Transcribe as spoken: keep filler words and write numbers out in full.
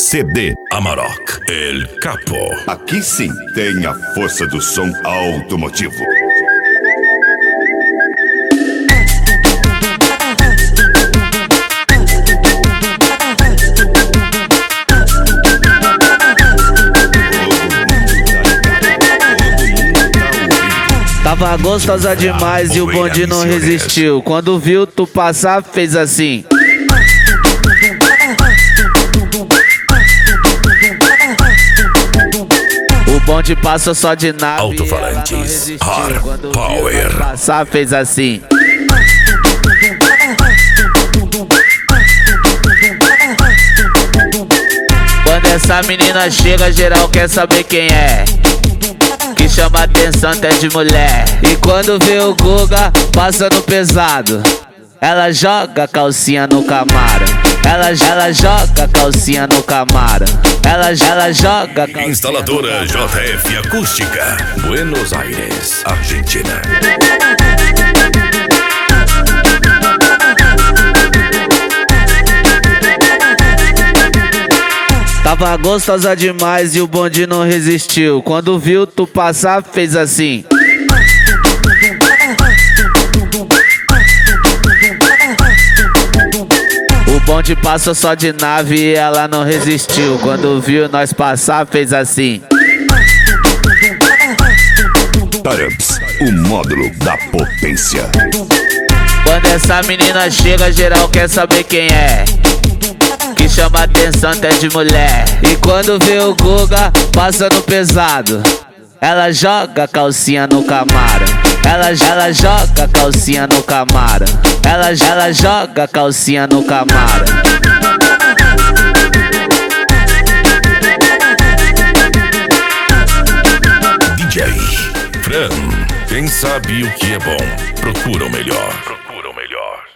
C D Amarok, El Capo. Aqui sim tem a força do som automotivo. Tava gostosa demais e o bonde não resistiu. Quando viu tu passar, fez assim. O bonde passou só de nave. Alto-falantes, Hard Quando Power. viu tu passar, fez assim. Quando essa menina chega, geral quer saber quem é. Que chama atenção até de mulher. E quando vê o Guga passando pesado, ela joga a calcinha no Camaro. Ela, ela joga a calcinha no Camaro. Ela, ela joga a calcinha. Instaladora J F Acústica, Buenos Aires, Argentina. Tava gostosa demais e o bonde não resistiu. Quando viu tu passar, fez assim. O bonde passou só de nave e ela não resistiu. Quando viu nós passar, fez assim. Tarubs, o módulo da potência. Quando essa menina chega, geral quer saber quem é. Que chama atenção até de mulher. E quando vê o Guga passando pesado, ela joga a calcinha no Camaro. Ela, ela joga a calcinha no Camaro. Ela, ela joga a calcinha no Camaro. D J Fran, quem sabe o que é bom, procura o melhor.